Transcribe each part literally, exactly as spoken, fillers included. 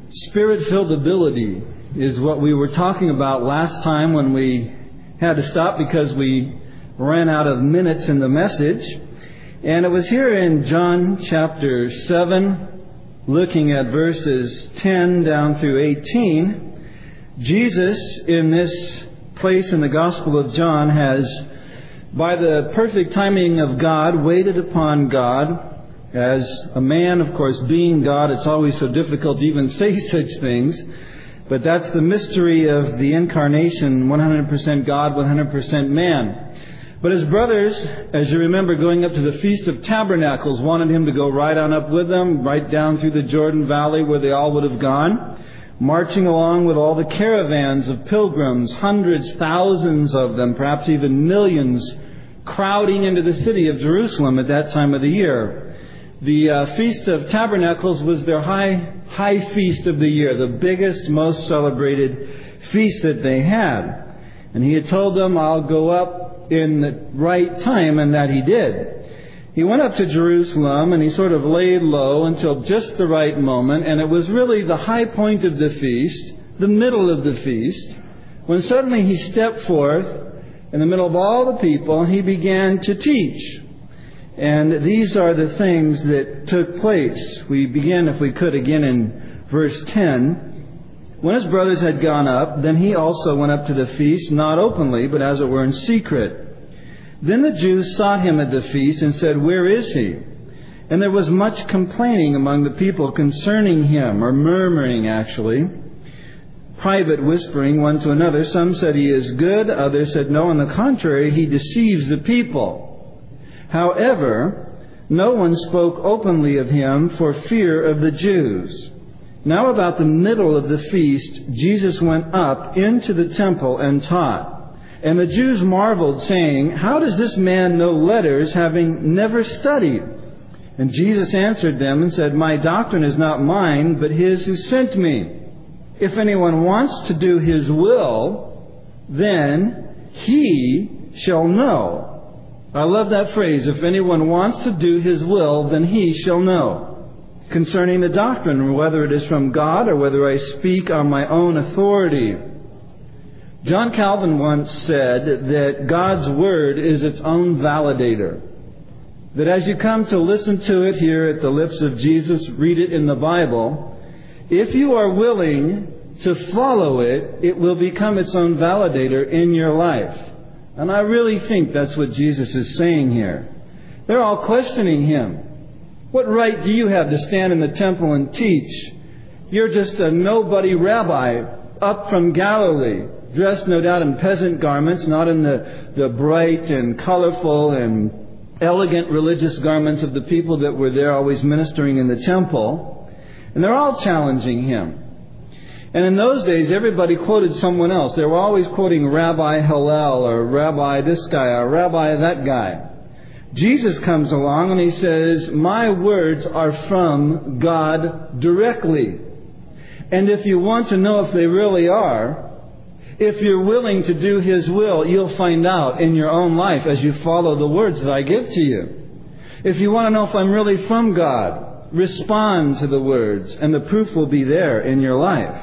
Spirit-filled ability is what we were talking about last time when we had to stop because we ran out of minutes in the message. And it was here in John chapter seven, looking at verses ten down through eighteen. Jesus, in this place in the Gospel of John, has, by the perfect timing of God, waited upon God. As a man, of course, being God, it's always so difficult to even say such things. But that's the mystery of the incarnation, one hundred percent God, one hundred percent man. But his brothers, as you remember, going up to the Feast of Tabernacles, wanted him to go right on up with them, right down through the Jordan Valley where they all would have gone, marching along with all the caravans of pilgrims, hundreds, thousands of them, perhaps even millions, crowding into the city of Jerusalem at that time of the year. The uh, Feast of Tabernacles was their high, high feast of the year, the biggest, most celebrated feast that they had. And he had told them, I'll go up in the right time, and that he did. He went up to Jerusalem, and he sort of laid low until just the right moment, and it was really the high point of the feast, the middle of the feast, when suddenly he stepped forth in the middle of all the people, and he began to teach. And these are the things that took place. We begin, if we could, again in verse ten. When his brothers had gone up, then he also went up to the feast, not openly, but as it were in secret. Then the Jews sought him at the feast and said, Where is he? And there was much complaining among the people concerning him, or murmuring actually, private whispering one to another. Some said he is good, others said no, on the contrary, he deceives the people. However, no one spoke openly of him for fear of the Jews. Now about the middle of the feast, Jesus went up into the temple and taught. And the Jews marveled, saying, How does this man know letters, having never studied? And Jesus answered them and said, My doctrine is not mine, but his who sent me. If anyone wants to do his will, then he shall know. I love that phrase. If anyone wants to do his will, then he shall know. Concerning the doctrine, whether it is from God or whether I speak on my own authority. John Calvin once said that God's Word is its own validator. That as you come to listen to it here at the lips of Jesus, read it in the Bible, if you are willing to follow it, it will become its own validator in your life. And I really think that's what Jesus is saying here. They're all questioning him. What right do you have to stand in the temple and teach? You're just a nobody rabbi up from Galilee, dressed no doubt in peasant garments, not in the, the bright and colorful and elegant religious garments of the people that were there always ministering in the temple. And they're all challenging him. And in those days, everybody quoted someone else. They were always quoting Rabbi Hillel or Rabbi this guy or Rabbi that guy. Jesus comes along and he says, My words are from God directly. And if you want to know if they really are, if you're willing to do his will, you'll find out in your own life as you follow the words that I give to you. If you want to know if I'm really from God, respond to the words and the proof will be there in your life.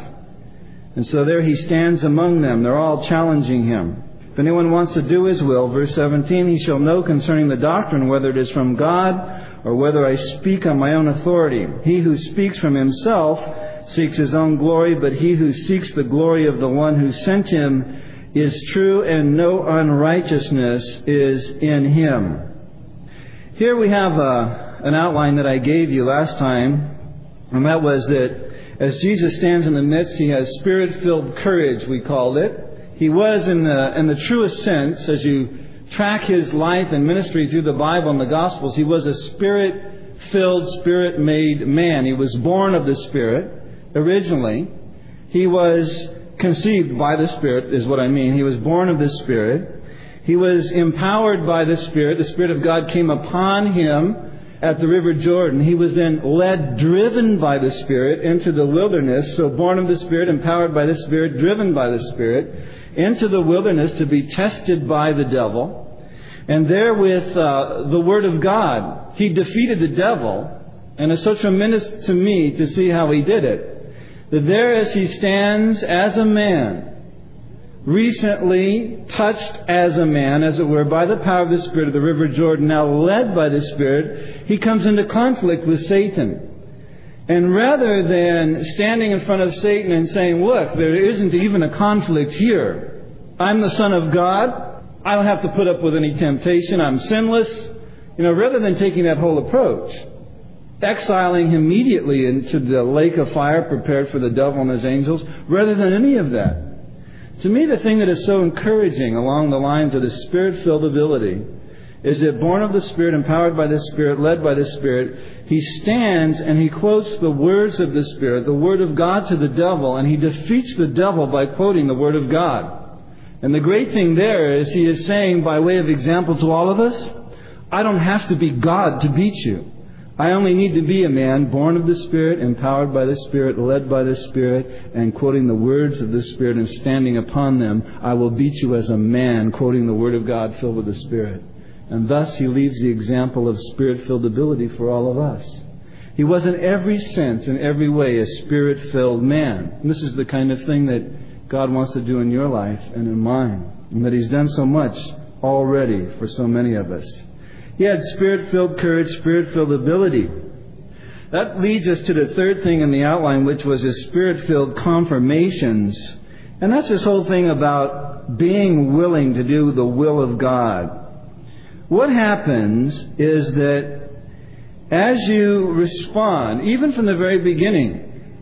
And so there he stands among them. They're all challenging him. If anyone wants to do his will, verse seventeen, he shall know concerning the doctrine whether it is from God or whether I speak on my own authority. He who speaks from himself seeks his own glory, but he who seeks the glory of the one who sent him is true, and no unrighteousness is in him. Here we have a, an outline that I gave you last time, and that was that as Jesus stands in the midst, he has spirit-filled courage, we called it. He was, in the, in the truest sense, as you track his life and ministry through the Bible and the Gospels, he was a spirit-filled, spirit-made man. He was born of the Spirit originally. He was conceived by the Spirit, is what I mean. He was born of the Spirit. He was empowered by the Spirit. The Spirit of God came upon him at the River Jordan. He was then led, driven by the Spirit into the wilderness. So born of the Spirit, empowered by the Spirit, driven by the Spirit, into the wilderness to be tested by the devil. And there with uh, the Word of God, he defeated the devil. And it's so tremendous to me to see how he did it. that there as he stands as a man, recently touched as a man, as it were, by the power of the Spirit of the River Jordan, now led by the Spirit, he comes into conflict with Satan. And rather than standing in front of Satan and saying, look, there isn't even a conflict here. I'm the Son of God. I don't have to put up with any temptation. I'm sinless. You know, rather than taking that whole approach, exiling him immediately into the lake of fire prepared for the devil and his angels, rather than any of that. To me, the thing that is so encouraging along the lines of the Spirit-filled ability is that born of the Spirit, empowered by the Spirit, led by the Spirit, he stands and he quotes the words of the Spirit, the Word of God to the devil, and he defeats the devil by quoting the Word of God. And the great thing there is he is saying, by way of example to all of us, I don't have to be God to beat you. I only need to be a man born of the Spirit, empowered by the Spirit, led by the Spirit, and quoting the words of the Spirit and standing upon them. I will beat you as a man, quoting the Word of God filled with the Spirit. And thus he leaves the example of Spirit-filled ability for all of us. He was in every sense, in every way, a Spirit-filled man. And this is the kind of thing that God wants to do in your life and in mine. And that He's done so much already for so many of us. He had Spirit-filled courage, Spirit-filled ability. That leads us to the third thing in the outline, which was His Spirit-filled confirmations. And that's this whole thing about being willing to do the will of God. What happens is that as you respond, even from the very beginning,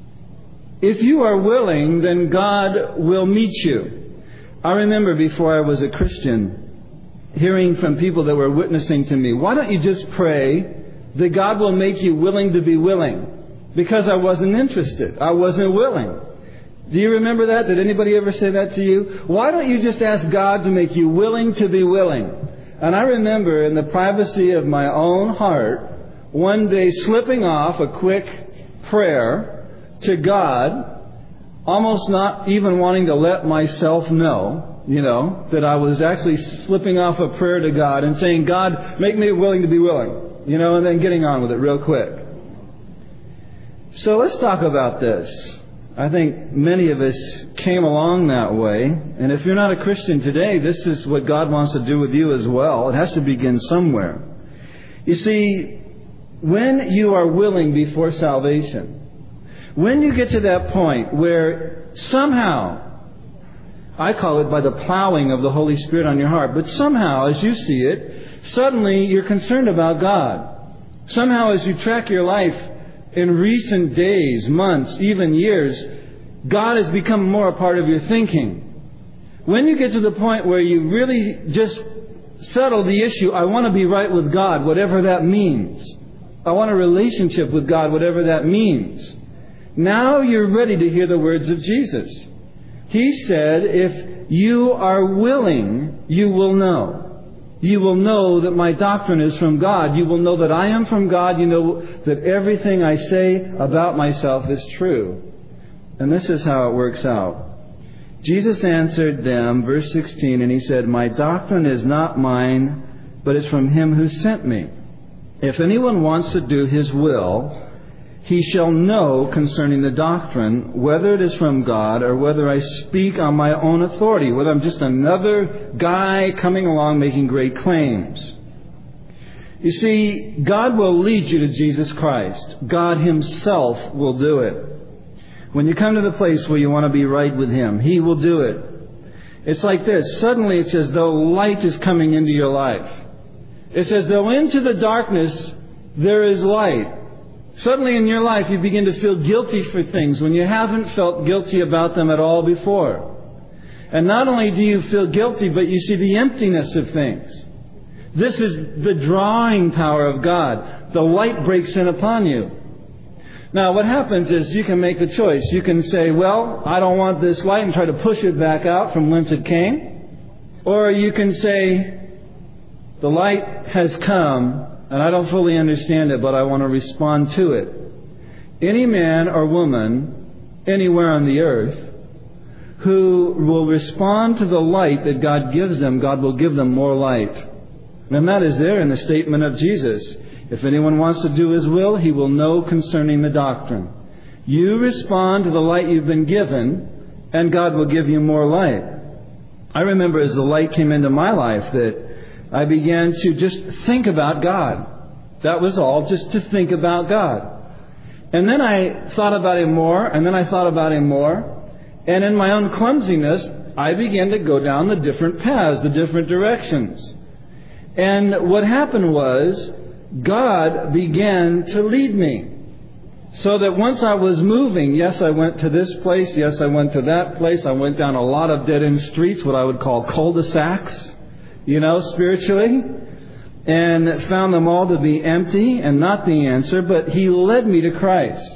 if you are willing, then God will meet you. I remember before I was a Christian, hearing from people that were witnessing to me, why don't you just pray that God will make you willing to be willing? Because I wasn't interested. I wasn't willing. Do you remember that? Did anybody ever say that to you? Why don't you just ask God to make you willing to be willing? And I remember in the privacy of my own heart, one day slipping off a quick prayer to God, almost not even wanting to let myself know, you know, that I was actually slipping off a prayer to God and saying, God, make me willing to be willing, you know, and then getting on with it real quick. So let's talk about this. I think many of us came along that way. And if you're not a Christian today, this is what God wants to do with you as well. It has to begin somewhere. You see, when you are willing before salvation, when you get to that point where somehow, I call it by the plowing of the Holy Spirit on your heart, but somehow as you see it, suddenly you're concerned about God. Somehow as you track your life in recent days, months, even years, God has become more a part of your thinking. When you get to the point where you really just settle the issue, I want to be right with God, whatever that means. I want a relationship with God, whatever that means. Now you're ready to hear the words of Jesus. He said, if you are willing, you will know. You will know that my doctrine is from God. You will know that I am from God. You know that everything I say about myself is true. And this is how it works out. Jesus answered them, verse sixteen, and He said, my doctrine is not mine, but it's from Him who sent me. If anyone wants to do His will, he shall know concerning the doctrine, whether it is from God or whether I speak on my own authority, whether I'm just another guy coming along making great claims. You see, God will lead you to Jesus Christ. God Himself will do it. When you come to the place where you want to be right with Him, He will do it. It's like this. Suddenly it's as though light is coming into your life. It's as though into the darkness there is light. Suddenly in your life you begin to feel guilty for things when you haven't felt guilty about them at all before. And not only do you feel guilty, but you see the emptiness of things. This is the drawing power of God. The light breaks in upon you. Now what happens is you can make a choice. You can say, well, I don't want this light, and try to push it back out from whence it came. Or you can say, the light has come, and I don't fully understand it, but I want to respond to it. Any man or woman anywhere on the earth who will respond to the light that God gives them, God will give them more light. And that is there in the statement of Jesus. If anyone wants to do His will, he will know concerning the doctrine. You respond to the light you've been given, and God will give you more light. I remember as the light came into my life that I began to just think about God. That was all, just to think about God. And then I thought about Him more, and then I thought about Him more. And in my own clumsiness, I began to go down the different paths, the different directions. And what happened was, God began to lead me. So that once I was moving, yes, I went to this place, yes, I went to that place. I went down a lot of dead-end streets, what I would call cul-de-sacs, you know, spiritually. And found them all to be empty and not the answer, but He led me to Christ.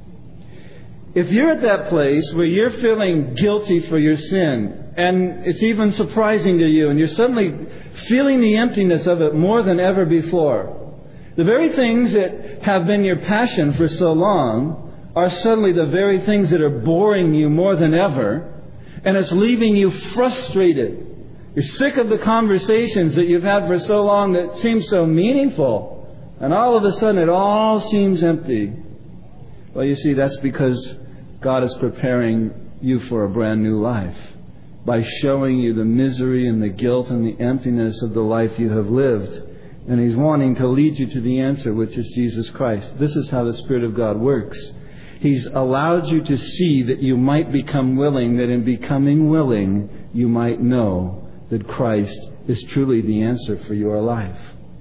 If you're at that place where you're feeling guilty for your sin, and it's even surprising to you, and you're suddenly feeling the emptiness of it more than ever before, the very things that have been your passion for so long are suddenly the very things that are boring you more than ever, and it's leaving you frustrated. You're sick of the conversations that you've had for so long that seem so meaningful, and all of a sudden it all seems empty. Well, you see, that's because God is preparing you for a brand new life by showing you the misery and the guilt and the emptiness of the life you have lived. And He's wanting to lead you to the answer, which is Jesus Christ. This is how the Spirit of God works. He's allowed you to see that you might become willing, that in becoming willing, you might know that Christ is truly the answer for your life.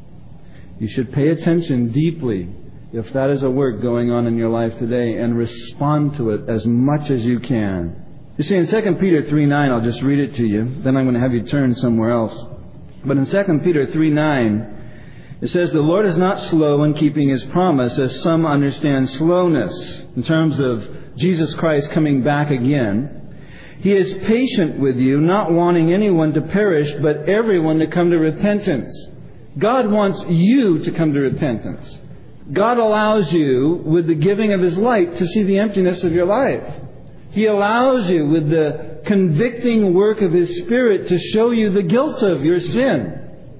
You should pay attention deeply if that is a work going on in your life today, and respond to it as much as you can. You see, in Second Peter three nine, I'll just read it to you, then I'm going to have you turn somewhere else. But in Second Peter three nine, it says, "The Lord is not slow in keeping His promise, as some understand slowness," in terms of Jesus Christ coming back again. "He is patient with you, not wanting anyone to perish, but everyone to come to repentance." God wants you to come to repentance. God allows you, with the giving of His light, to see the emptiness of your life. He allows you, with the convicting work of His Spirit, to show you the guilt of your sin.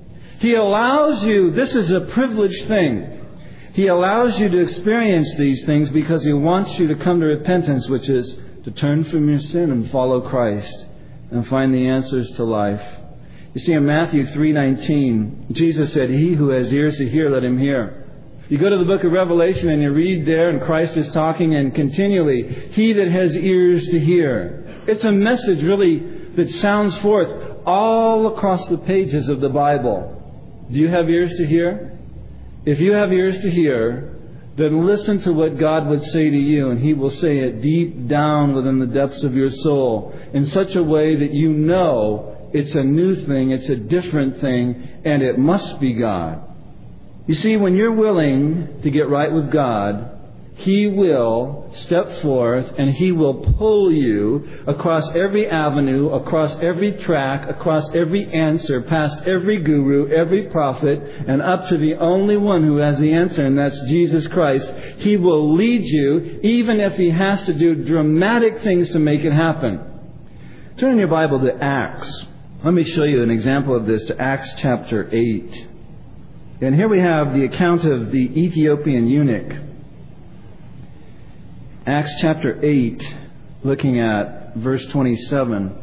He allows you, this is a privileged thing, He allows you to experience these things because He wants you to come to repentance, which is to turn from your sin and follow Christ and find the answers to life. You see, in Matthew three nineteen, Jesus said, "He who has ears to hear, let him hear." You go to the book of Revelation and you read there, and Christ is talking, and continually, "He that has ears to hear." It's a message really that sounds forth all across the pages of the Bible. Do you have ears to hear? If you have ears to hear, then listen to what God would say to you, and He will say it deep down within the depths of your soul in such a way that you know it's a new thing, it's a different thing, and it must be God. You see, when you're willing to get right with God, He will step forth and He will pull you across every avenue, across every track, across every answer, past every guru, every prophet, and up to the only one who has the answer, and that's Jesus Christ. He will lead you, even if He has to do dramatic things to make it happen. Turn in your Bible to Acts. Let me show you an example of this, to Acts chapter eight. And here we have the account of the Ethiopian eunuch. Acts chapter eight, looking at verse twenty-seven.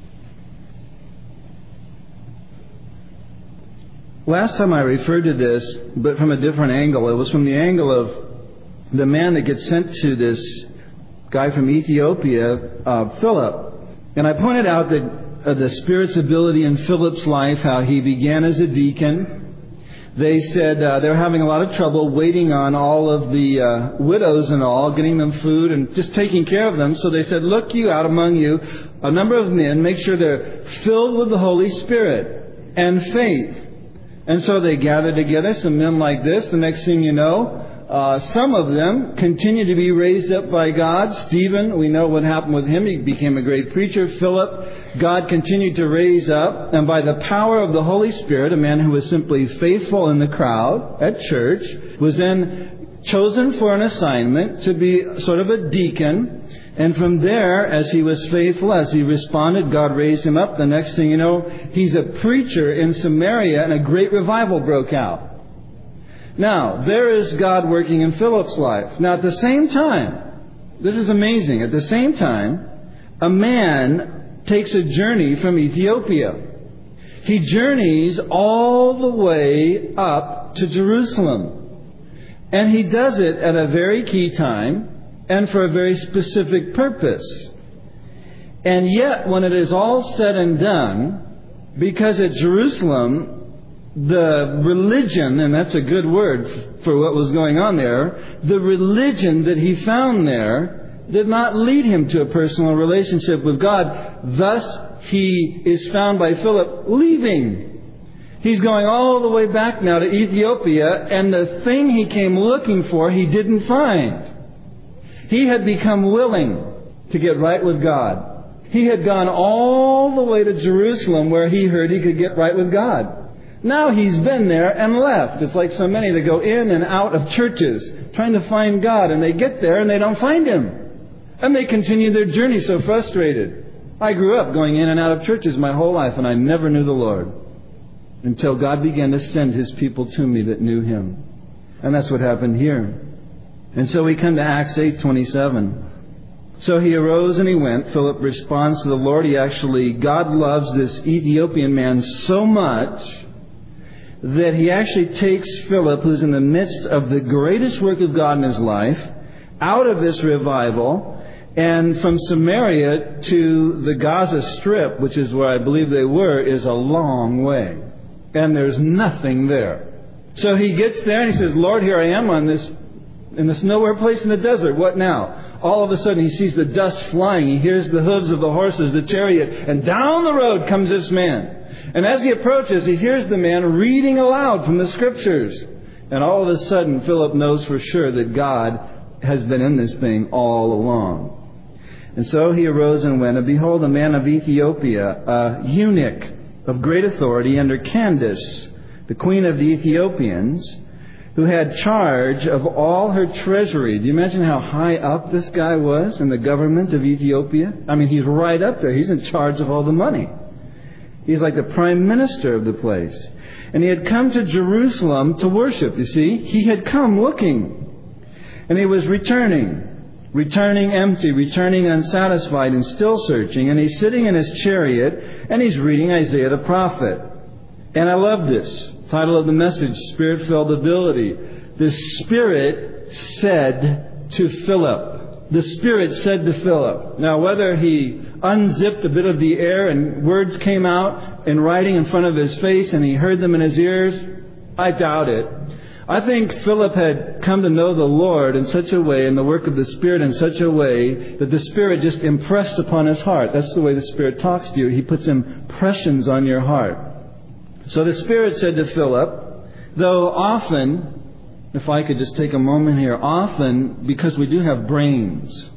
Last time I referred to this, but from a different angle. It was from the angle of the man that gets sent to this guy from Ethiopia, uh, Philip. And I pointed out that uh, the Spirit's ability in Philip's life, how he began as a deacon. They said uh, they were having a lot of trouble waiting on all of the uh, widows and all, getting them food and just taking care of them. So they said, "Look you out among you a number of men, make sure they're filled with the Holy Spirit and faith." And so they gathered together some men like this. The next thing you know, uh, some of them continued to be raised up by God. Stephen, we know what happened with him. He became a great preacher. Philip, God continued to raise up. And by the power of the Holy Spirit, a man who was simply faithful in the crowd at church was then chosen for an assignment to be sort of a deacon. And from there, as he was faithful, as he responded, God raised him up. The next thing you know, he's a preacher in Samaria, and a great revival broke out. Now, there is God working in Philip's life. Now, at the same time, this is amazing. At the same time, a man takes a journey from Ethiopia. He journeys all the way up to Jerusalem. And he does it at a very key time and for a very specific purpose. And yet, when it is all said and done, because at Jerusalem, the religion, and that's a good word for what was going on there, the religion that he found there did not lead him to a personal relationship with God. Thus, he is found by Philip leaving. He's going all the way back now to Ethiopia, and the thing he came looking for, he didn't find. He had become willing to get right with God. He had gone all the way to Jerusalem where he heard he could get right with God. Now he's been there and left. It's like so many that go in and out of churches trying to find God, and they get there and they don't find Him. And they continue their journey so frustrated. I grew up going in and out of churches my whole life, and I never knew the Lord until God began to send His people to me that knew Him. And that's what happened here. And so we come to Acts eight twenty-seven. So he arose and he went. Philip responds to the Lord. He actually, God loves this Ethiopian man so much that he actually takes Philip, who's in the midst of the greatest work of God in his life, out of this revival, and from Samaria to the Gaza Strip, which is where I believe they were, is a long way. And there's nothing there. So he gets there and he says, Lord, here I am on this, in this nowhere place in the desert. What now? All of a sudden he sees the dust flying. He hears the hooves of the horses, the chariot, and down the road comes this man. And as he approaches, he hears the man reading aloud from the Scriptures. And all of a sudden, Philip knows for sure that God has been in this thing all along. And so he arose and went, and behold, a man of Ethiopia, a eunuch of great authority under Candace, the queen of the Ethiopians, who had charge of all her treasury. Do you imagine how high up this guy was in the government of Ethiopia? I mean, he's right up there. He's in charge of all the money. He's like the prime minister of the place. And he had come to Jerusalem to worship, you see. He had come looking. And he was returning. Returning empty, returning unsatisfied, and still searching. And he's sitting in his chariot, and he's reading Isaiah the prophet. And I love this. Title of the message, Spirit-Filled Ability. The Spirit said to Philip. The Spirit said to Philip. Now, whether he unzipped a bit of the air and words came out in writing in front of his face and he heard them in his ears, I doubt it. I think Philip had come to know the Lord in such a way, and the work of the Spirit in such a way, that the Spirit just impressed upon his heart. That's the way the Spirit talks to you. He puts impressions on your heart. So the Spirit said to Philip, though often, if I could just take a moment here, often, because we do have brains,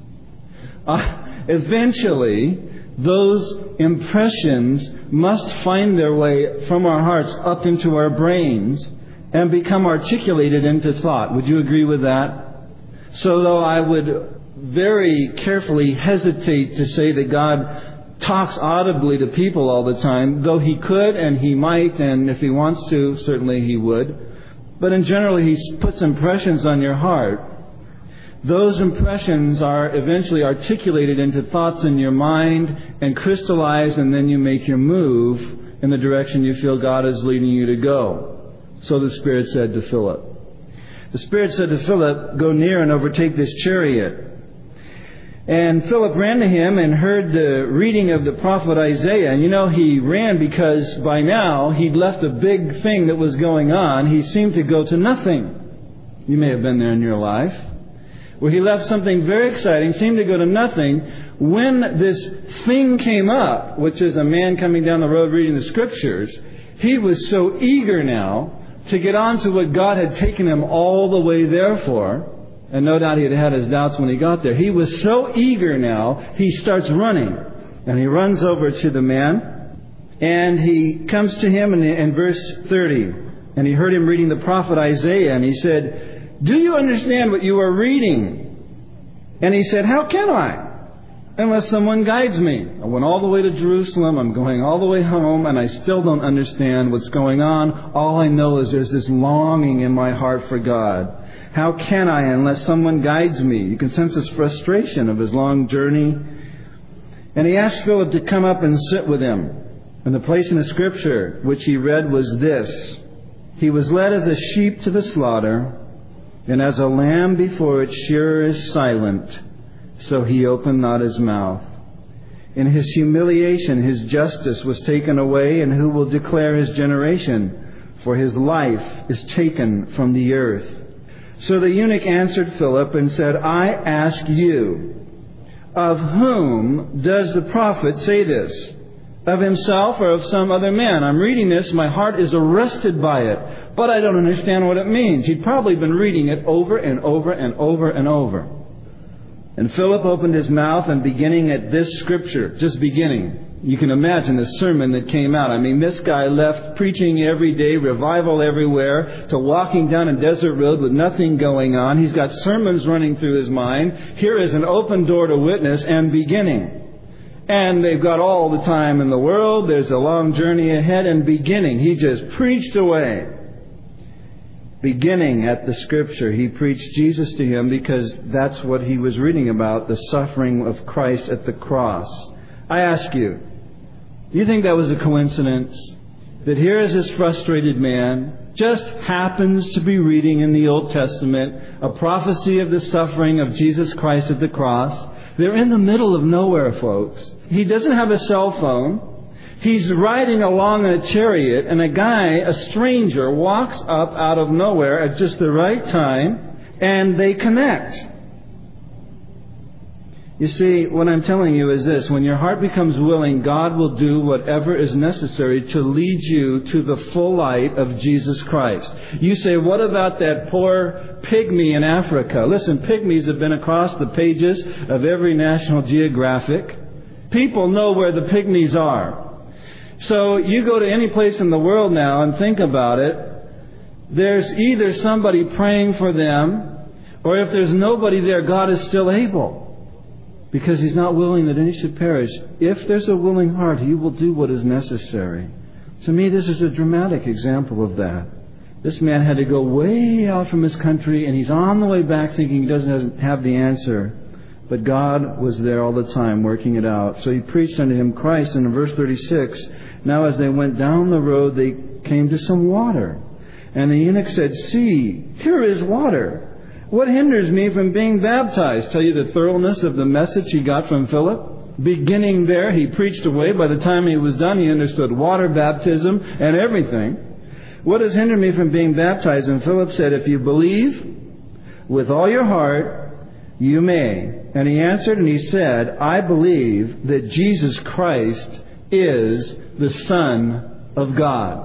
uh, eventually those impressions must find their way from our hearts up into our brains and become articulated into thought. Would you agree with that? So though I would very carefully hesitate to say that God talks audibly to people all the time, though He could and He might, and if He wants to, certainly He would. But in general, He puts impressions on your heart. Those impressions are eventually articulated into thoughts in your mind and crystallized, and then you make your move in the direction you feel God is leading you to go. So the Spirit said to Philip. The Spirit said to Philip, go near and overtake this chariot. And Philip ran to him and heard the reading of the prophet Isaiah. And you know, he ran because by now he'd left a big thing that was going on. He seemed to go to nothing. You may have been there in your life, where he left something very exciting, seemed to go to nothing. When this thing came up, which is a man coming down the road reading the Scriptures, he was so eager now to get on to what God had taken him all the way there for. And no doubt he had had his doubts when he got there. He was so eager now, he starts running. And he runs over to the man. And he comes to him in, in verse thirty. And he heard him reading the prophet Isaiah. And he said, do you understand what you are reading? And he said, how can I? Unless someone guides me. I went all the way to Jerusalem. I'm going all the way home. And I still don't understand what's going on. All I know is there's this longing in my heart for God. How can I unless someone guides me? You can sense his frustration of his long journey. And he asked Philip to come up and sit with him. And the place in the Scripture which he read was this: He was led as a sheep to the slaughter, and as a lamb before its shearer is silent, so he opened not his mouth. In his humiliation his justice was taken away, and who will declare his generation? For his life is taken from the earth. So the eunuch answered Philip and said, I ask you, of whom does the prophet say this? Of himself or of some other man? I'm reading this, my heart is arrested by it, but I don't understand what it means. He'd probably been reading it over and over and over and over. And Philip opened his mouth, and beginning at this scripture, just beginning, you can imagine the sermon that came out. I mean, this guy left preaching every day, revival everywhere, to walking down a desert road with nothing going on. He's got sermons running through his mind. Here is an open door to witness and beginning. And they've got all the time in the world. There's a long journey ahead and beginning. He just preached away. Beginning at the Scripture, he preached Jesus to him because that's what he was reading about, the suffering of Christ at the cross. I ask you, do you think that was a coincidence? That here is this frustrated man, just happens to be reading in the Old Testament a prophecy of the suffering of Jesus Christ at the cross. They're in the middle of nowhere, folks. He doesn't have a cell phone. He's riding along in a chariot, and a guy, a stranger, walks up out of nowhere at just the right time, and they connect. You see, what I'm telling you is this: when your heart becomes willing, God will do whatever is necessary to lead you to the full light of Jesus Christ. You say, what about that poor pygmy in Africa? Listen, pygmies have been across the pages of every National Geographic. People know where the pygmies are. So you go to any place in the world now and think about it. There's either somebody praying for them, or if there's nobody there, God is still able. Because He's not willing that any should perish. If there's a willing heart, He will do what is necessary. To me, this is a dramatic example of that. This man had to go way out from his country, and he's on the way back thinking he doesn't have the answer. But God was there all the time working it out. So He preached unto him Christ. And in verse thirty-six, now as they went down the road, they came to some water. And the eunuch said, see, here is water. What hinders me from being baptized? Tell you the thoroughness of the message he got from Philip. Beginning there, he preached away. By the time he was done, he understood water baptism and everything. What has hindered me from being baptized? And Philip said, if you believe with all your heart, you may. And he answered and he said, I believe that Jesus Christ is the Son of God.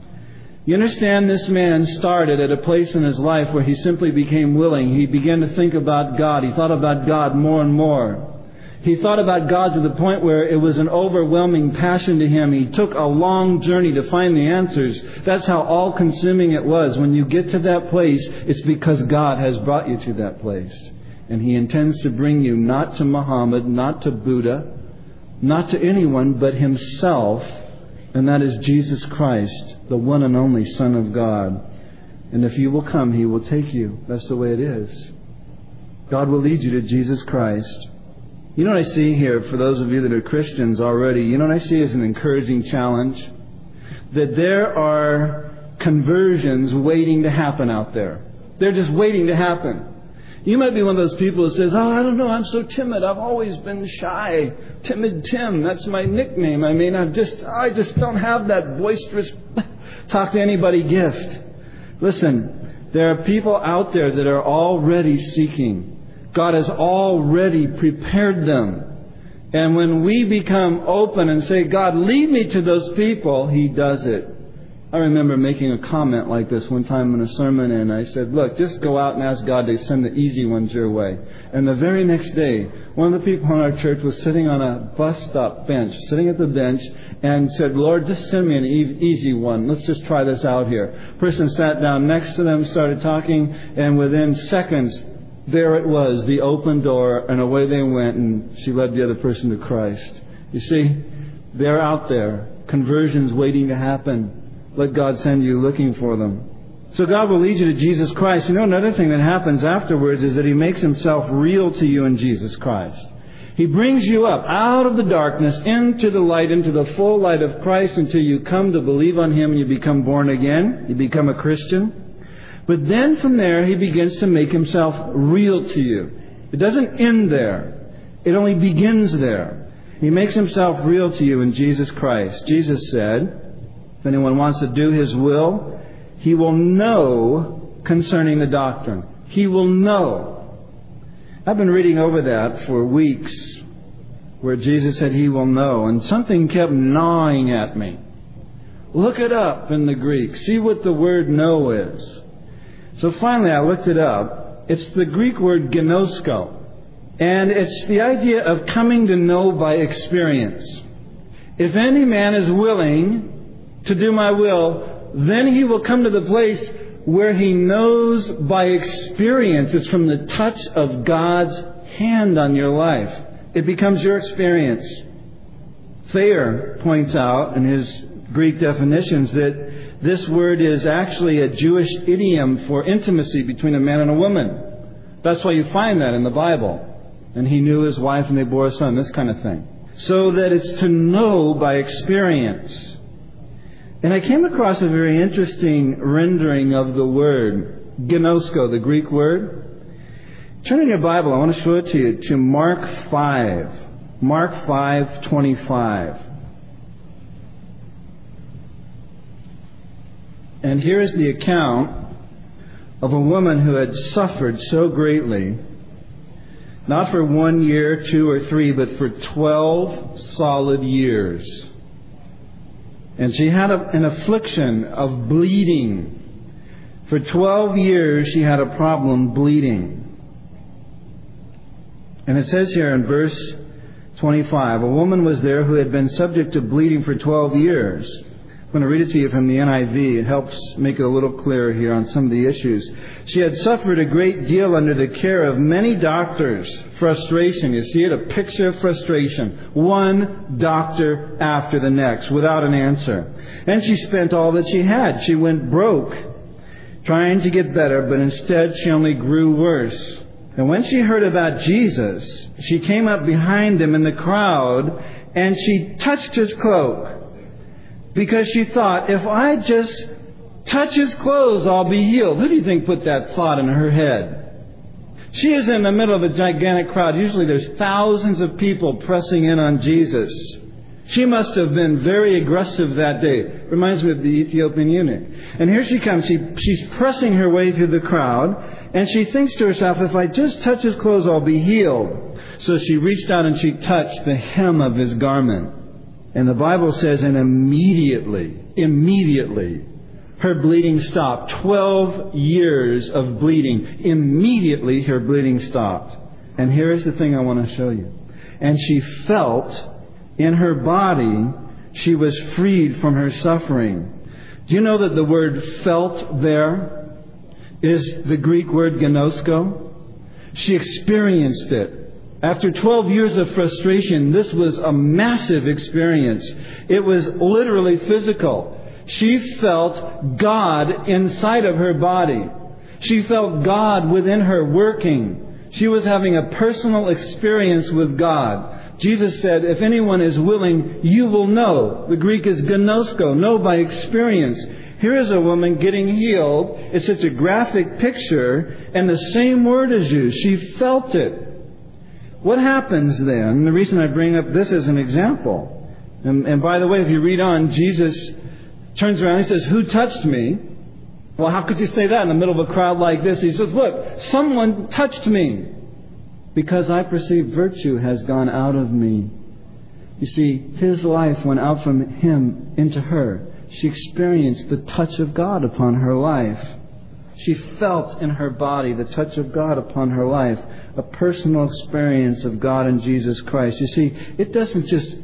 You understand, this man started at a place in his life where he simply became willing. He began to think about God. He thought about God more and more. He thought about God to the point where it was an overwhelming passion to him. He took a long journey to find the answers. That's how all-consuming it was. When you get to that place, it's because God has brought you to that place. And He intends to bring you not to Muhammad, not to Buddha, not to anyone but Himself. And that is Jesus Christ, the one and only Son of God. And if you will come, He will take you. That's the way it is. God will lead you to Jesus Christ. You know what I see here, for those of you that are Christians already, you know what I see as an encouraging challenge? That there are conversions waiting to happen out there. They're just waiting to happen. You might be one of those people who says, oh, I don't know, I'm so timid. I've always been shy. Timid Tim, that's my nickname. I mean, I've just, I just don't have that boisterous talk to anybody gift. Listen, there are people out there that are already seeking. God has already prepared them. And when we become open and say, God, lead me to those people, He does it. I remember making a comment like this one time in a sermon, and I said, look, just go out and ask God to send the easy ones your way. And the very next day, one of the people in our church was sitting on a bus stop bench, sitting at the bench, and said, Lord, just send me an e- easy one. Let's just try this out here. Person sat down next to them, started talking, and within seconds, there it was, the open door, and away they went, and she led the other person to Christ. You see, they're out there, conversions waiting to happen. Let God send you looking for them. So God will lead you to Jesus Christ. You know, another thing that happens afterwards is that He makes Himself real to you in Jesus Christ. He brings you up out of the darkness into the light, into the full light of Christ until you come to believe on Him and you become born again. You become a Christian. But then from there, He begins to make Himself real to you. It doesn't end there. It only begins there. He makes Himself real to you in Jesus Christ. Jesus said, if anyone wants to do His will, he will know concerning the doctrine. He will know. I've been reading over that for weeks, where Jesus said He will know, and something kept gnawing at me. Look it up in the Greek. See what the word know is. So finally I looked it up. It's the Greek word gnosko. And it's the idea of coming to know by experience. If any man is willing to do my will, then he will come to the place where he knows by experience. It's from the touch of God's hand on your life. It becomes your experience. Thayer points out in his Greek definitions that this word is actually a Jewish idiom for intimacy between a man and a woman. That's why you find that in the Bible. And he knew his wife and they bore a son, this kind of thing. So that it's to know by experience. And I came across a very interesting rendering of the word, gnosko, the Greek word. Turn in your Bible, I want to show it to you, to Mark five. Mark five twenty-five. And here is the account of a woman who had suffered so greatly, not for one year, two or three, but for twelve solid years. And she had a, an affliction of bleeding. For twelve years she had a problem bleeding. And it says here in verse twenty-five, a woman was there who had been subject to bleeding for twelve years. I'm going to read it to you from the N I V. It helps make it a little clearer here on some of the issues. She had suffered a great deal under the care of many doctors. Frustration. You see it? A picture of frustration. One doctor after the next without an answer. And she spent all that she had. She went broke trying to get better, but instead she only grew worse. And when she heard about Jesus, she came up behind Him in the crowd and she touched His cloak. Because she thought, if I just touch His clothes, I'll be healed. Who do you think put that thought in her head? She is in the middle of a gigantic crowd. Usually there's thousands of people pressing in on Jesus. She must have been very aggressive that day. Reminds me of the Ethiopian eunuch. And here she comes. She, she's pressing her way through the crowd. And she thinks to herself, if I just touch His clothes, I'll be healed. So she reached out and she touched the hem of His garment. And the Bible says, and immediately, immediately, her bleeding stopped. Twelve years of bleeding. Immediately her bleeding stopped. And here's the thing I want to show you. And she felt in her body she was freed from her suffering. Do you know that the word felt there is the Greek word gnosko? She experienced it. After twelve years of frustration, this was a massive experience. It was literally physical. She felt God inside of her body. She felt God within her working. She was having a personal experience with God. Jesus said, if anyone is willing, you will know. The Greek is gnosko, know by experience. Here is a woman getting healed. It's such a graphic picture, and the same word is used. She felt it. What happens then? The reason I bring up this as an example, and, and by the way, if you read on, Jesus turns around and he says, who touched me? Well, how could you say that in the middle of a crowd like this? He says, look, someone touched me because I perceive virtue has gone out of me. You see, His life went out from Him into her. She experienced the touch of God upon her life. She felt in her body the touch of God upon her life, a personal experience of God in Jesus Christ. You see, it doesn't just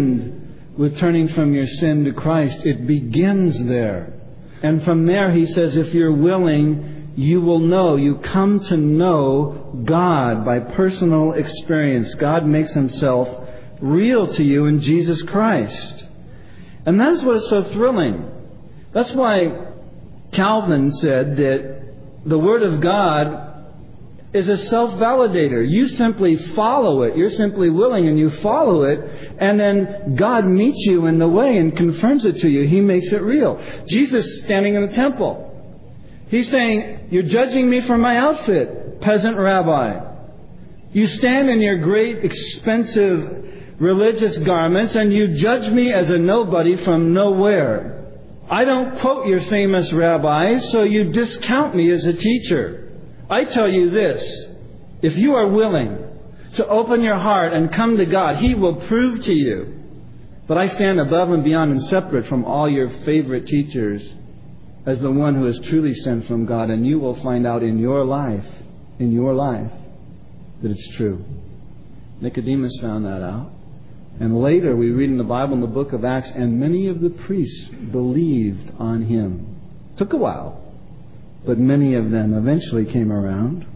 end with turning from your sin to Christ. It begins there. And from there, He says, if you're willing, you will know. You come to know God by personal experience. God makes Himself real to you in Jesus Christ. And that's what is so thrilling. That's why Calvin said that the Word of God is a self-validator. You simply follow it. You're simply willing and you follow it, and then God meets you in the way and confirms it to you. He makes it real. Jesus standing in the temple. He's saying, you're judging me for my outfit, peasant rabbi. You stand in your great expensive religious garments and you judge me as a nobody from nowhere. I don't quote your famous rabbis, so you discount me as a teacher. I tell you this, if you are willing to open your heart and come to God, He will prove to you that I stand above and beyond and separate from all your favorite teachers as the one who is truly sent from God. And you will find out in your life, in your life, that it's true. Nicodemus found that out. And later we read in the Bible in the book of Acts, and many of the priests believed on Him. Took a while, but many of them eventually came around.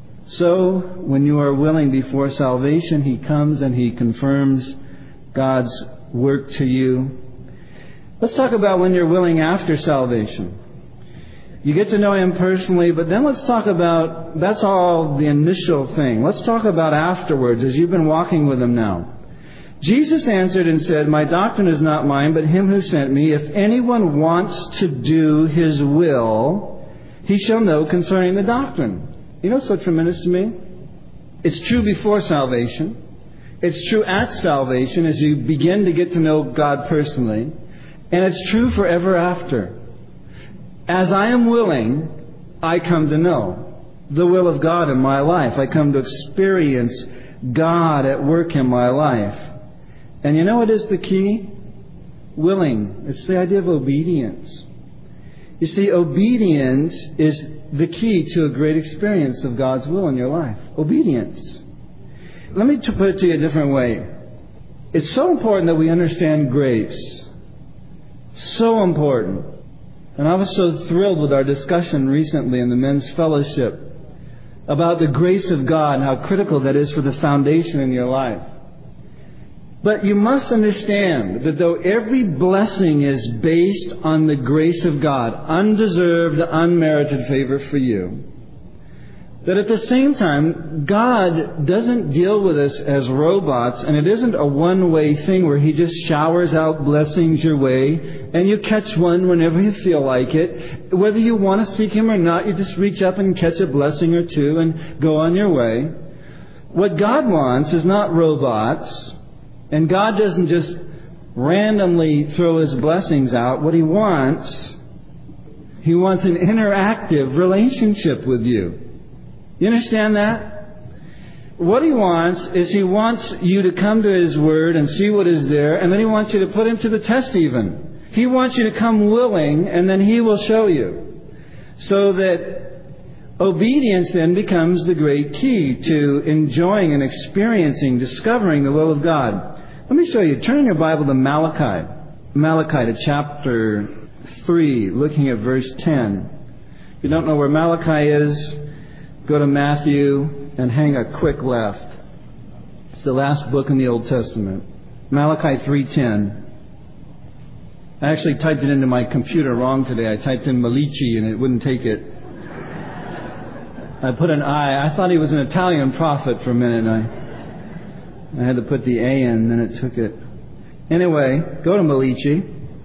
So when you are willing before salvation, He comes and He confirms God's work to you. Let's talk about when you're willing after salvation. You get to know Him personally, but then let's talk about, that's all the initial thing. Let's talk about afterwards as you've been walking with Him now. Jesus answered and said, my doctrine is not mine, but Him who sent me. If anyone wants to do His will, he shall know concerning the doctrine. You know what's so tremendous to me? It's true before salvation. It's true at salvation as you begin to get to know God personally. And it's true forever after. As I am willing, I come to know the will of God in my life. I come to experience God at work in my life. And you know what is the key? Willing. It's the idea of obedience. You see, obedience is the key to a great experience of God's will in your life. Obedience. Let me put it to you a different way. It's so important that we understand grace. So important. And I was so thrilled with our discussion recently in the men's fellowship about the grace of God and how critical that is for the foundation in your life. But you must understand that though every blessing is based on the grace of God, undeserved, unmerited favor for you, that at the same time, God doesn't deal with us as robots, and it isn't a one-way thing where He just showers out blessings your way, and you catch one whenever you feel like it. Whether you want to seek Him or not, you just reach up and catch a blessing or two and go on your way. What God wants is not robots. And God doesn't just randomly throw His blessings out. What He wants, He wants an interactive relationship with you. You understand that? What He wants is He wants you to come to His Word and see what is there, and then He wants you to put Him to the test even. He wants you to come willing, and then He will show you. So that obedience then becomes the great key to enjoying and experiencing, discovering the will of God. Let me show you. Turn in your Bible to Malachi. Malachi to chapter three, looking at verse ten. If you don't know where Malachi is, go to Matthew and hang a quick left. It's the last book in the Old Testament. Malachi three ten. I actually typed it into my computer wrong today. I typed in Malici and it wouldn't take it. I put an I. I thought he was an Italian prophet for a minute. And I, I had to put the A in, and then it took it. Anyway, go to Malici.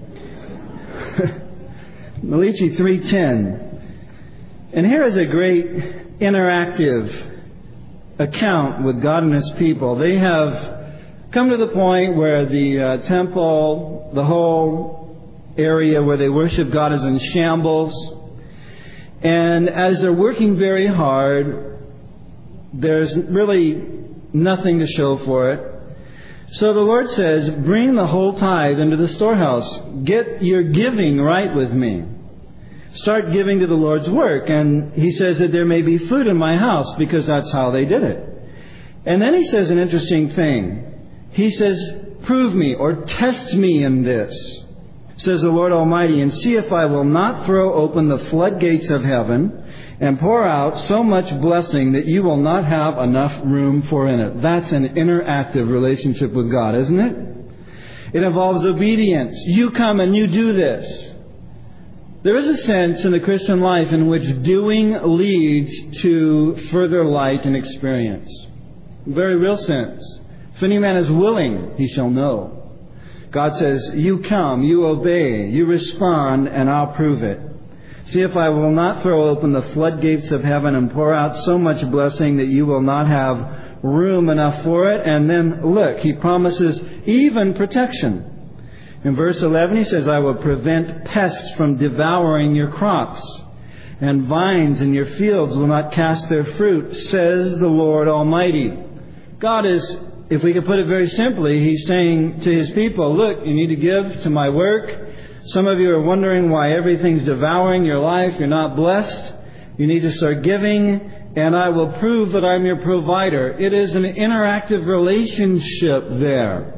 Malici three ten. And here is a great interactive account with God and His people. They have come to the point where the uh, temple, the whole area where they worship God is in shambles. And as they're working very hard, there's really nothing to show for it. So the Lord says, bring the whole tithe into the storehouse. Get your giving right with me. Start giving to the Lord's work. And He says that there may be food in my house, because that's how they did it. And then He says an interesting thing. He says, prove me or test me in this, says the Lord Almighty, and see if I will not throw open the floodgates of heaven and pour out so much blessing that you will not have enough room for in it. That's an interactive relationship with God, isn't it? It involves obedience. You come and you do this. There is a sense in the Christian life in which doing leads to further light and experience. Very real sense. If any man is willing, he shall know. God says, you come, you obey, you respond, and I'll prove it. See if I will not throw open the floodgates of heaven and pour out so much blessing that you will not have room enough for it. And then, look, He promises even protection. In verse eleven, He says, I will prevent pests from devouring your crops, and vines in your fields will not cast their fruit, says the Lord Almighty. God is, if we could put it very simply, He's saying to His people, look, you need to give to my work. Some of you are wondering why everything's devouring your life. You're not blessed. You need to start giving, and I will prove that I'm your provider. It is an interactive relationship there.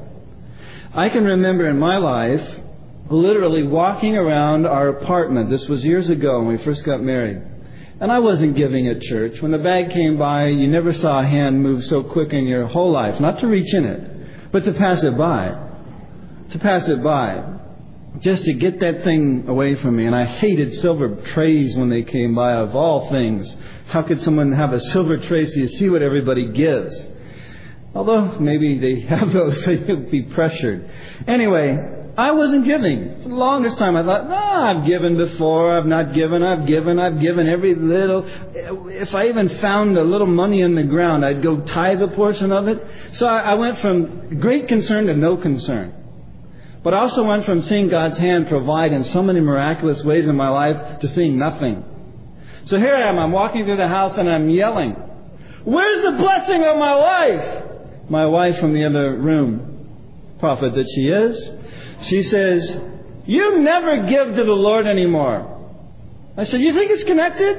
I can remember in my life literally walking around our apartment. This was years ago when we first got married. And I wasn't giving at church. When the bag came by, you never saw a hand move so quick in your whole life. Not to reach in it, but to pass it by. To pass it by. Just to get that thing away from me. And I hated silver trays when they came by, of all things. How could someone have a silver tray so you see what everybody gives? Although maybe they have those so you'll be pressured. Anyway, I wasn't giving. For the longest time I thought, no, I've given before, I've not given, I've given, I've given every little. If I even found a little money in the ground, I'd go tithe a portion of it. So I went from great concern to no concern. But I also went from seeing God's hand provide in so many miraculous ways in my life to seeing nothing. So here I am, I'm walking through the house and I'm yelling, where's the blessing of my life? My wife from the other room, prophet that she is, she says, you never give to the Lord anymore. I said, you think it's connected?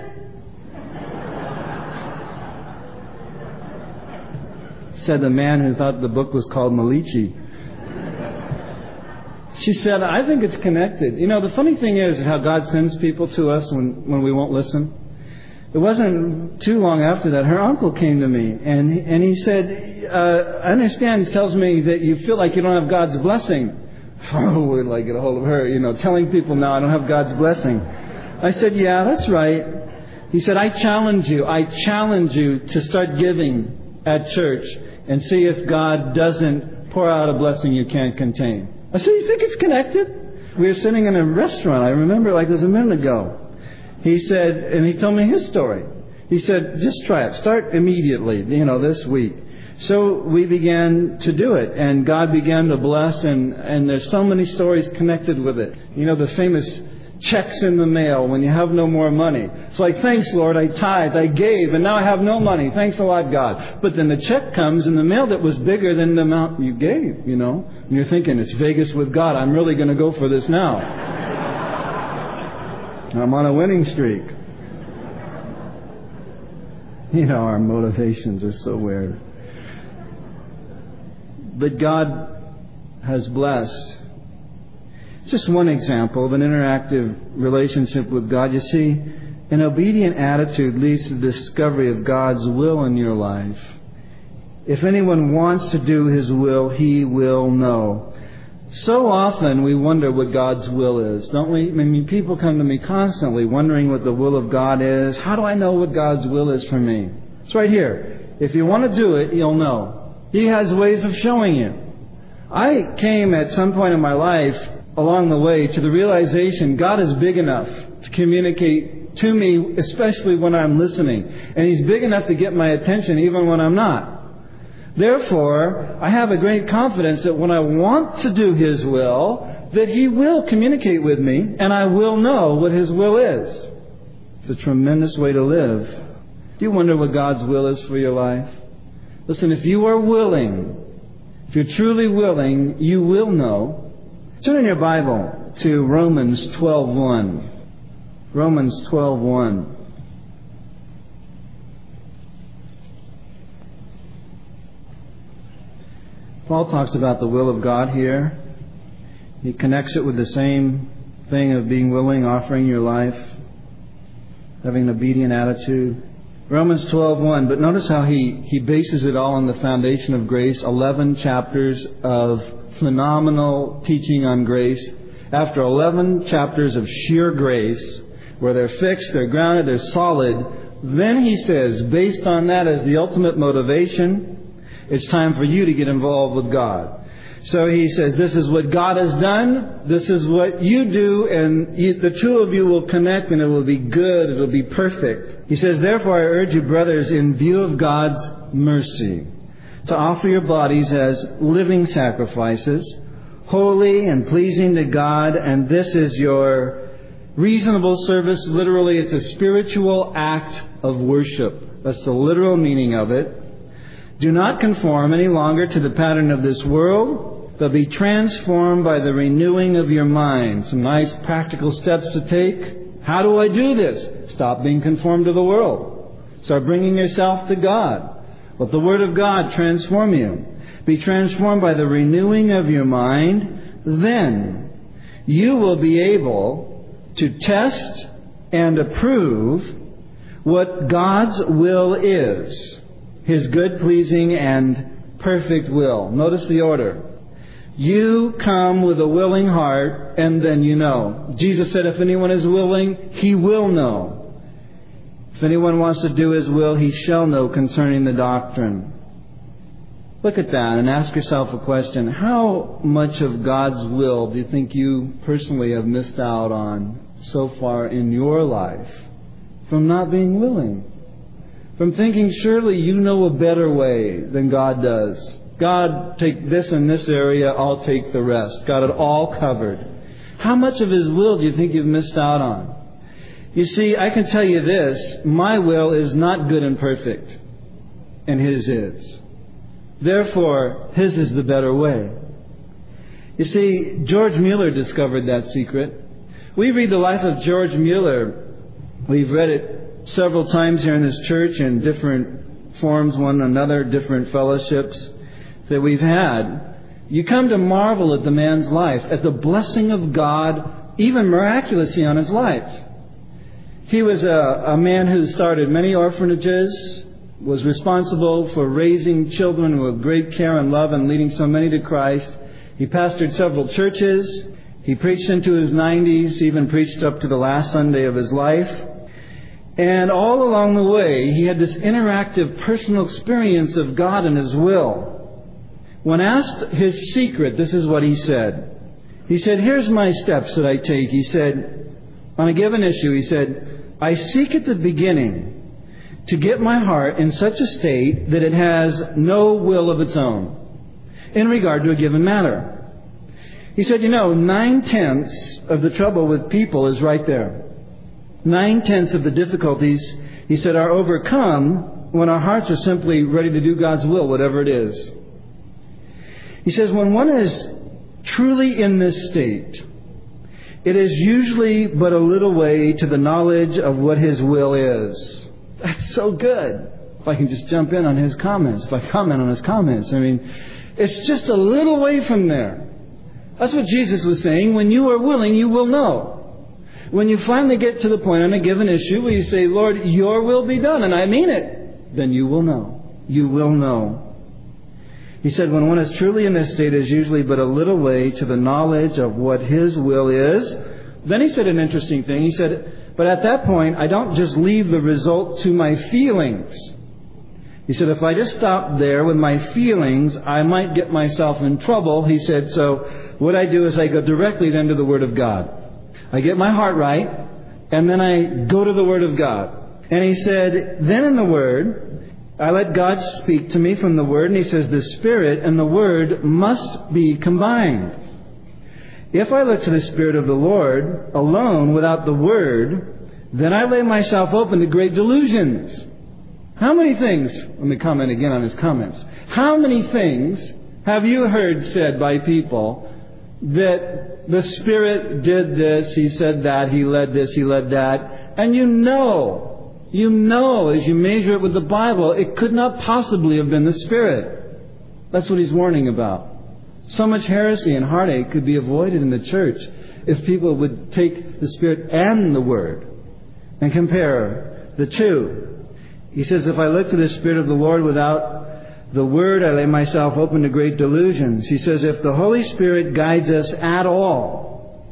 Said the man who thought the book was called Malichi. She said, I think it's connected. You know, the funny thing is how God sends people to us when, when we won't listen. It wasn't too long after that, her uncle came to me, and he, and he said, uh, I understand, he tells me that you feel like you don't have God's blessing. Oh, wait till I get a hold of her, you know, telling people now I don't have God's blessing. I said, yeah, that's right. He said, I challenge you, I challenge you to start giving at church and see if God doesn't pour out a blessing you can't contain. I said, you think it's connected? We were sitting in a restaurant, I remember like this a minute ago. He said, and he told me his story. He said, just try it. Start immediately, you know, this week. So we began to do it, and God began to bless, and, and there's so many stories connected with it. You know, the famous checks in the mail when you have no more money. It's like, thanks, Lord, I tithed, I gave, and now I have no money. Thanks a lot, God. But then the check comes in the mail that was bigger than the amount you gave, you know. And you're thinking, it's Vegas with God. I'm really going to go for this now. I'm on a winning streak. You know, our motivations are so weird. But God has blessed. It's just one example of an interactive relationship with God. You see, an obedient attitude leads to the discovery of God's will in your life. If anyone wants to do His will, he will know. So often we wonder what God's will is, don't we? I mean, people come to me constantly wondering what the will of God is. How do I know what God's will is for me? It's right here. If you want to do it, you'll know. He has ways of showing you. I came at some point in my life along the way to the realization God is big enough to communicate to me, especially when I'm listening. And He's big enough to get my attention even when I'm not. Therefore, I have a great confidence that when I want to do His will, that He will communicate with me and I will know what His will is. It's a tremendous way to live. Do you wonder what God's will is for your life? Listen, if you are willing, if you're truly willing, you will know. Turn in your Bible to Romans twelve one. Romans twelve one. Paul talks about the will of God here. He connects it with the same thing of being willing, offering your life, having an obedient attitude. Romans twelve one. But notice how he, he bases it all on the foundation of grace. eleven chapters of phenomenal teaching on grace. after eleven chapters of sheer grace, where they're fixed, they're grounded, they're solid, then he says, based on that as the ultimate motivation, it's time for you to get involved with God. So he says, this is what God has done, this is what you do, and you, the two of you will connect and it will be good, it will be perfect. He says, therefore I urge you, brothers, in view of God's mercy, to offer your bodies as living sacrifices, holy and pleasing to God, and this is your reasonable service. Literally, it's a spiritual act of worship. That's the literal meaning of it. Do not conform any longer to the pattern of this world, but be transformed by the renewing of your mind. Some nice practical steps to take. How do I do this? Stop being conformed to the world. Start bringing yourself to God. Let the Word of God transform you. Be transformed by the renewing of your mind. Then you will be able to test and approve what God's will is. His good, pleasing, and perfect will. Notice the order. You come with a willing heart, and then you know. Jesus said if anyone is willing, he will know. If anyone wants to do his will, he shall know concerning the doctrine. Look at that and ask yourself a question. How much of God's will do you think you personally have missed out on so far in your life from not being willing? From thinking surely you know a better way than God does. God, take this in this area, I'll take the rest. Got it all covered. How much of His will do you think you've missed out on? You see, I can tell you this, my will is not good and perfect, and His is. Therefore, His is the better way. You see, George Mueller discovered that secret. We read the life of George Mueller. We've read it several times here in this church in different forms, one another, different fellowships that we've had. You come to marvel at the man's life, at the blessing of God, even miraculously on his life. He was a, a man who started many orphanages, was responsible for raising children with great care and love and leading so many to Christ. He pastored several churches. He preached into his nineties, even preached up to the last Sunday of his life. And all along the way, he had this interactive personal experience of God and His will. When asked his secret, this is what he said. He said, here's my steps that I take. He said, on a given issue, he said, I seek at the beginning to get my heart in such a state that it has no will of its own in regard to a given matter. He said, you know, nine-tenths of the trouble with people is right there. Nine-tenths of the difficulties, he said, are overcome when our hearts are simply ready to do God's will, whatever it is. He says, when one is truly in this state, it is usually but a little way to the knowledge of what His will is. That's so good. If I can just jump in on his comments, if I comment on his comments, I mean, it's just a little way from there. That's what Jesus was saying. When you are willing, you will know. When you finally get to the point on a given issue where you say, Lord, your will be done, and I mean it, then you will know. You will know. He said, when one is truly in this state, it is usually but a little way to the knowledge of what His will is. Then he said an interesting thing. He said, but at that point, I don't just leave the result to my feelings. He said, if I just stop there with my feelings, I might get myself in trouble. He said, so what I do is I go directly then to the Word of God. I get my heart right, and then I go to the Word of God. And he said, then in the Word, I let God speak to me from the Word, and he says the Spirit and the Word must be combined. If I look to the Spirit of the Lord alone without the Word, then I lay myself open to great delusions. How many things, let me comment again on his comments, how many things have you heard said by people that the Spirit did this, He said that, He led this, He led that, and you know, You know, as you measure it with the Bible, it could not possibly have been the Spirit. That's what he's warning about. So much heresy and heartache could be avoided in the church if people would take the Spirit and the Word and compare the two. He says, if I look to the Spirit of the Lord without the Word, I lay myself open to great delusions. He says, if the Holy Spirit guides us at all,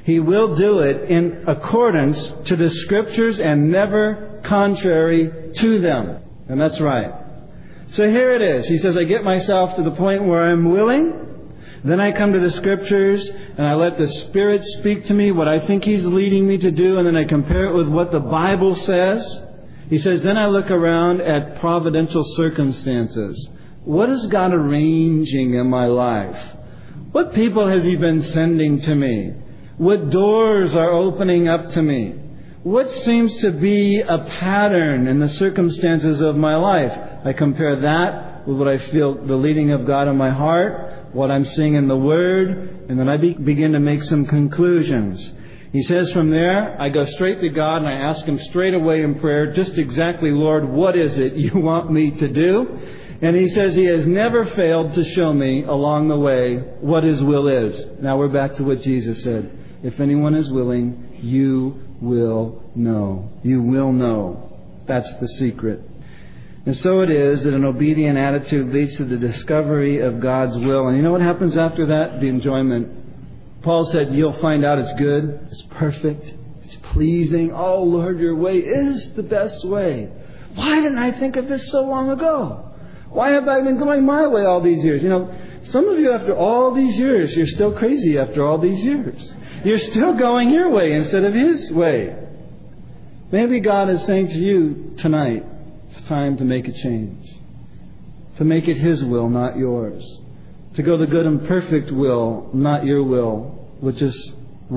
He will do it in accordance to the Scriptures and never contrary to them. And that's right. So here it is. He says, I get myself to the point where I'm willing. Then I come to the Scriptures and I let the Spirit speak to me what I think He's leading me to do. And then I compare it with what the Bible says. He says, then I look around at providential circumstances. What is God arranging in my life? What people has He been sending to me? What doors are opening up to me? What seems to be a pattern in the circumstances of my life? I compare that with what I feel the leading of God in my heart, what I'm seeing in the Word, and then I be, begin to make some conclusions. He says from there, I go straight to God and I ask Him straight away in prayer, just exactly, Lord, what is it you want me to do? And He says He has never failed to show me along the way what His will is. Now we're back to what Jesus said. If anyone is willing, you will know. You will know. That's the secret. And so it is that an obedient attitude leads to the discovery of God's will. And you know what happens after that? The enjoyment. Paul said, you'll find out it's good, it's perfect, it's pleasing. Oh, Lord, your way is the best way. Why didn't I think of this so long ago? Why have I been going my way all these years? You know, some of you after all these years, you're still crazy after all these years. You're still going your way instead of His way. Maybe God is saying to you tonight, it's time to make a change. To make it His will, not yours. To go the good and perfect will, not your will, which is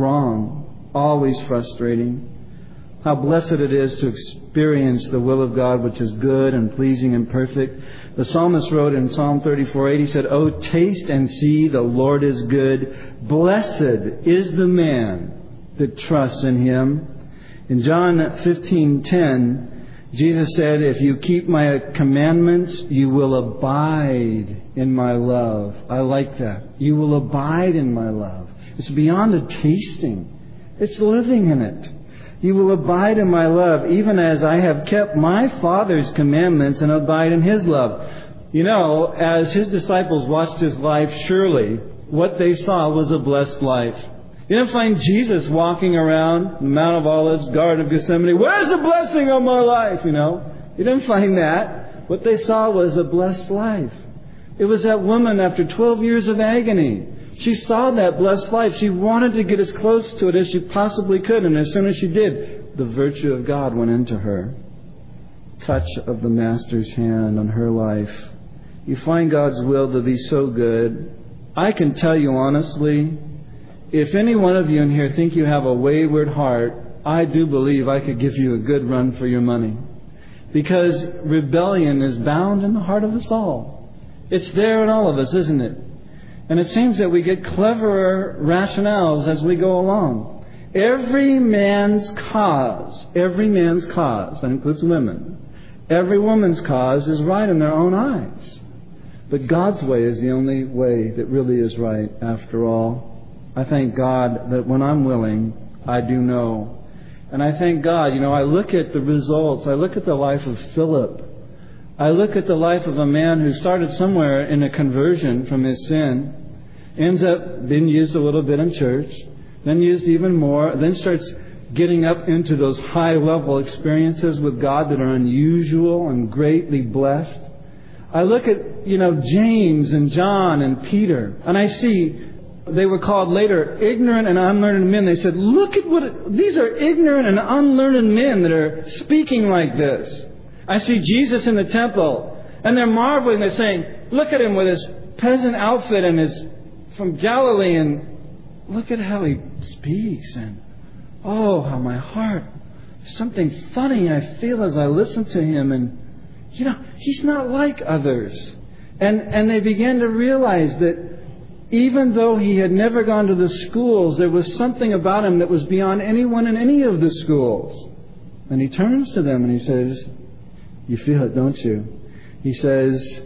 wrong, always frustrating. How blessed it is to experience the will of God, which is good and pleasing and perfect. The psalmist wrote in Psalm thirty-four eight, he said, "Oh, taste and see the Lord is good. Blessed is the man that trusts in Him." In John fifteen ten, Jesus said, "If you keep my commandments, you will abide in my love." I like that. You will abide in my love. It's beyond a tasting. It's living in it. You will abide in my love, even as I have kept my Father's commandments and abide in His love. You know, as His disciples watched His life, surely what they saw was a blessed life. You didn't find Jesus walking around the Mount of Olives, Garden of Gethsemane, "Where's the blessing of my life?" You know, you didn't find that. What they saw was a blessed life. It was that woman after twelve years of agony. She saw that blessed life. She wanted to get as close to it as she possibly could. And as soon as she did, the virtue of God went into her. Touch of the Master's hand on her life. You find God's will to be so good. I can tell you honestly, if any one of you in here think you have a wayward heart, I do believe I could give you a good run for your money. Because rebellion is bound in the heart of us all. It's there in all of us, isn't it? And it seems that we get cleverer rationales as we go along. Every man's cause, every man's cause, that includes women, every woman's cause is right in their own eyes. But God's way is the only way that really is right after all. I thank God that when I'm willing, I do know. And I thank God, you know, I look at the results. I look at the life of Philip. I look at the life of a man who started somewhere in a conversion from his sin, ends up being used a little bit in church, then used even more, then starts getting up into those high-level experiences with God that are unusual and greatly blessed. I look at, you know, James and John and Peter, and I see they were called later ignorant and unlearned men. They said, look at what, it, these are ignorant and unlearned men that are speaking like this. I see Jesus in the temple, and they're marveling. They're saying, look at Him with His peasant outfit and His from Galilee, and look at how He speaks, and oh, how my heart, something funny I feel as I listen to Him, and you know, He's not like others. And and they began to realize that even though He had never gone to the schools, there was something about Him that was beyond anyone in any of the schools. And He turns to them and He says, you feel it, don't you? He says,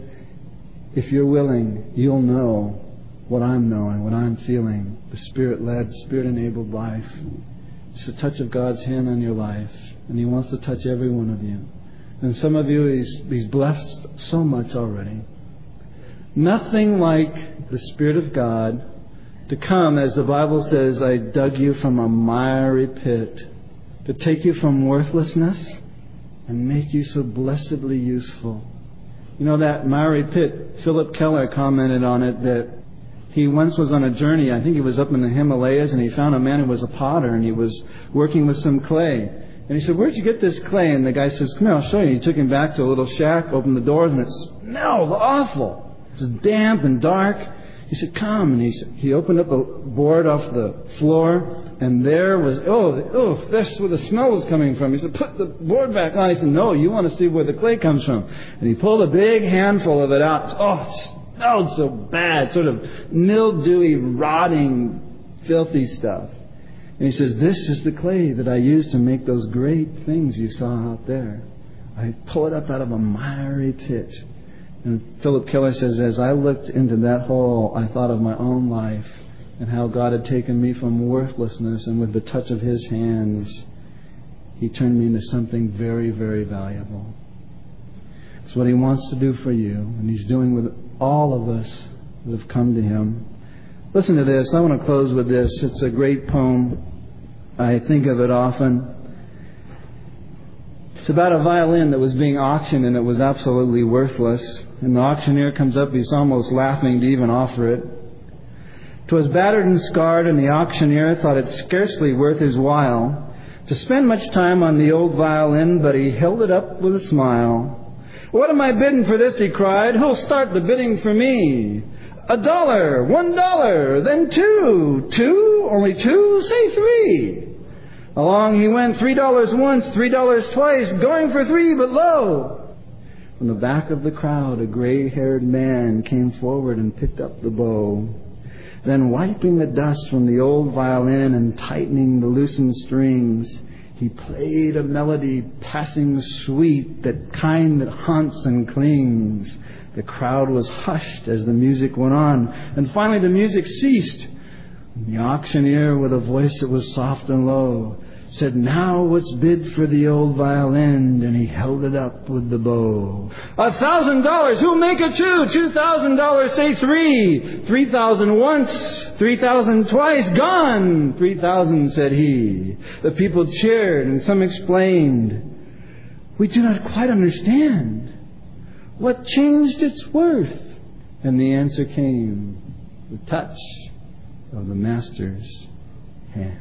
if you're willing, you'll know what I'm knowing, what I'm feeling. The Spirit-led, Spirit-enabled life. It's a touch of God's hand on your life. And He wants to touch every one of you. And some of you, He's, he's blessed so much already. Nothing like the Spirit of God to come, as the Bible says, I dug you from a miry pit, to take you from worthlessness and make you so blessedly useful. You know, that miry pit, Philip Keller commented on it that he once was on a journey. I think he was up in the Himalayas, and he found a man who was a potter, and he was working with some clay. And he said, "Where'd you get this clay?" And the guy says, "Come here, I'll show you." He took him back to a little shack, opened the doors, and it smelled awful. It was damp and dark. He said, "Come." And he he opened up a board off the floor, and there was, oh, oh, that's where the smell was coming from. He said, "Put the board back on." He said, "No, you want to see where the clay comes from." And he pulled a big handful of it out. Oh, it smelled so bad, sort of mildewy, rotting, filthy stuff. And he says, "This is the clay that I used to make those great things you saw out there. I pull it up out of a miry pit." And Philip Keller says, as I looked into that hole, I thought of my own life and how God had taken me from worthlessness, and with the touch of His hands, He turned me into something very, very valuable. It's what He wants to do for you, and He's doing with all of us that have come to Him. Listen to this. I want to close with this. It's a great poem. I think of it often. It's about a violin that was being auctioned, and it was absolutely worthless. And the auctioneer comes up, he's almost laughing to even offer it. 'Twas battered and scarred, and the auctioneer thought it scarcely worth his while to spend much time on the old violin, but he held it up with a smile. "What am I bidding for this?" he cried. "Who'll start the bidding for me? A dollar, one dollar, then two, two, only two, say three." Along he went, three dollars once, three dollars twice, going for three, but lo! From the back of the crowd, a gray-haired man came forward and picked up the bow. Then, wiping the dust from the old violin and tightening the loosened strings, he played a melody passing sweet, that kind that haunts and clings. The crowd was hushed as the music went on, and finally the music ceased. And the auctioneer, with a voice that was soft and low, said, "Now what's bid for the old violin?" And he held it up with the bow. "A thousand dollars! Who'll make it two? Two thousand dollars, say three! Three thousand once, three thousand twice, gone! Three thousand," said he. The people cheered, and some explained, "We do not quite understand. What changed its worth?" And the answer came, the touch of the Master's hand.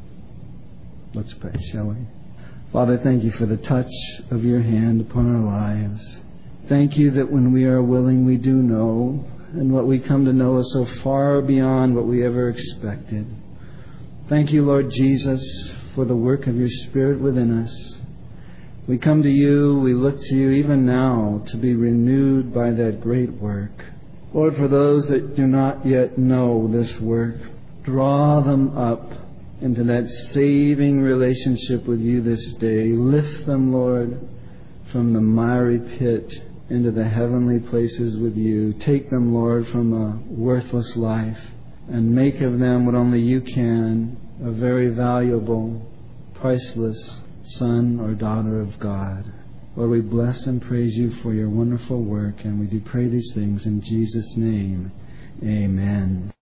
Let's pray, shall we? Father, thank You for the touch of Your hand upon our lives. Thank You that when we are willing, we do know, and what we come to know is so far beyond what we ever expected. Thank You, Lord Jesus, for the work of Your Spirit within us. We come to You, we look to You even now to be renewed by that great work. Lord, for those that do not yet know this work, draw them up into that saving relationship with You this day. Lift them, Lord, from the miry pit into the heavenly places with You. Take them, Lord, from a worthless life and make of them what only You can, a very valuable, priceless son or daughter of God. Lord, we bless and praise You for Your wonderful work, and we do pray these things in Jesus' name. Amen.